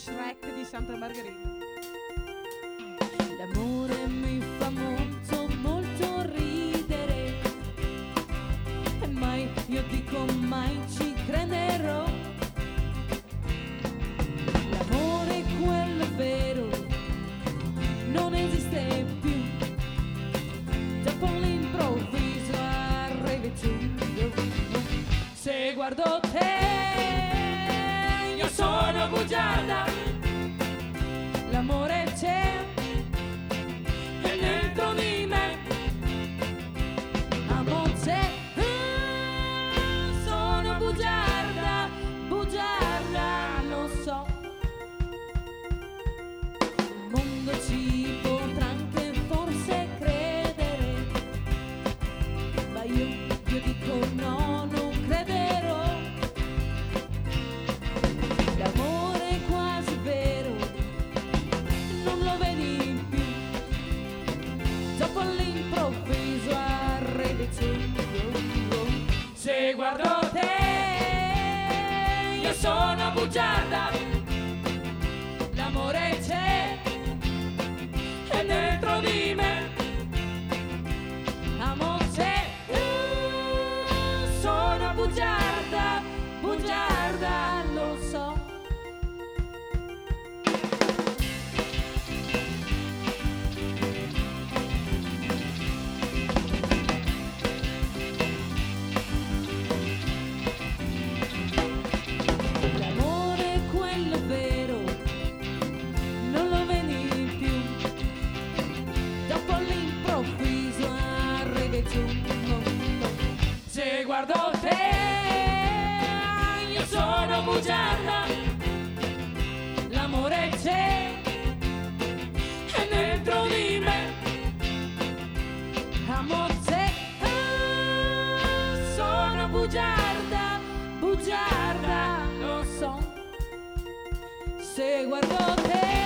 Shrek di Santa Margherita. L'amore mi fa molto, molto ridere, e mai, io dico mai ci crederò. L'amore, quello vero, non esiste più. Dopo l'improvviso arrivi tu. Se guardo te, io sono bugiarda. L'amore c'è e dentro di me. Amo te, sono bugiarda, bugiarda, lo so. Il mondo ci potrà anche forse credere, ma io dico no, non crederò. L'amore è quasi vero, non lo vedi più. Dopo all'improvviso arrivi tu. Se guardo te, io sono bugiarda. L'amore c'è e dentro di me. Amo te, sono bugiarda, bugiarda, lo so. L'amore è quello vero, non lo vedi più. Dopo all'improvviso arrivi tu. Se guardo te, io sono bugiarda. L'amore c'è e dentro di me. Amo te, sono bugiarda, bugiarda, lo so. Se guardo te,